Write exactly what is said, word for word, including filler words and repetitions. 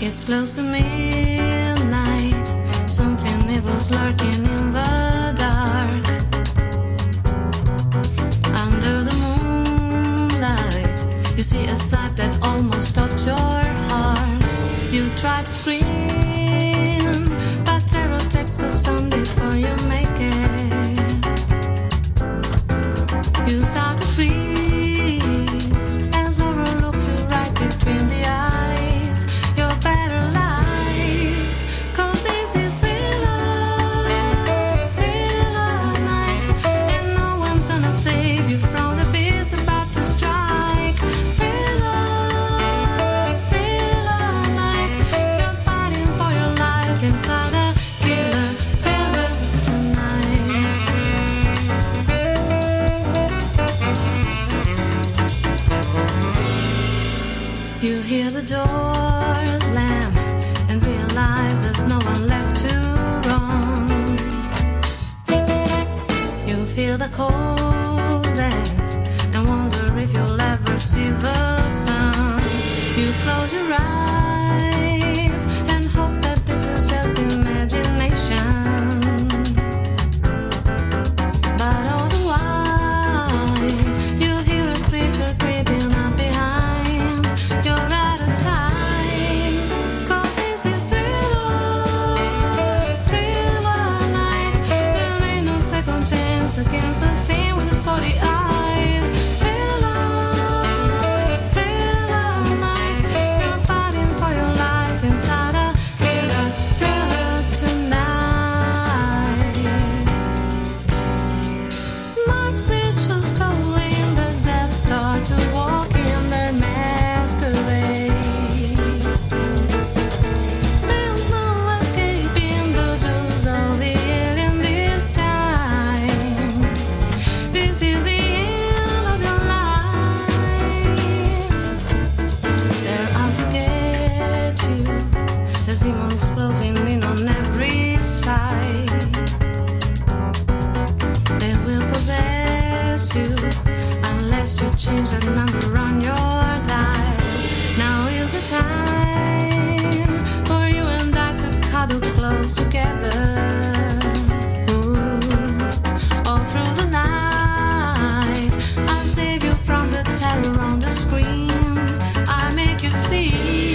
It's close to midnight. Something evil's lurking in the dark. Under the moonlight, you see a sight that almost stops your heart. You try to scream, but terror takes the sun before you make it. You start to freeze as horror looks you right between the eyes. You're paralyzed, 'cause this is thriller, thriller night, and no one's gonna save you from the beast about to strike. Thriller, thriller night, you're fighting for your life inside a killer thriller tonight. You hear the doors slam and realize there's no one left to run. You feel the cold wind and wonder if you'll ever see the sun. You close your eyes and hope that this is just imagination. But all the while, you hear a creature creeping up behind. You're out of time, 'cause this is thriller, thriller night. There ain't no second chance against the thing with the forty eyes. Thriller, thriller night. You're fighting for your life inside a killer thriller tonight. Night creatures calling the Death Star to walk in their masquerade. There's no escaping the jaws of the alien this time. This is the end of your life. They're out to get you. There's demons closing in on every side. They will possess you unless you change that number on your dial. Now is the time for you and I to cuddle close together. Ooh. All through the night, I'll save you from the terror on the screen. I make you see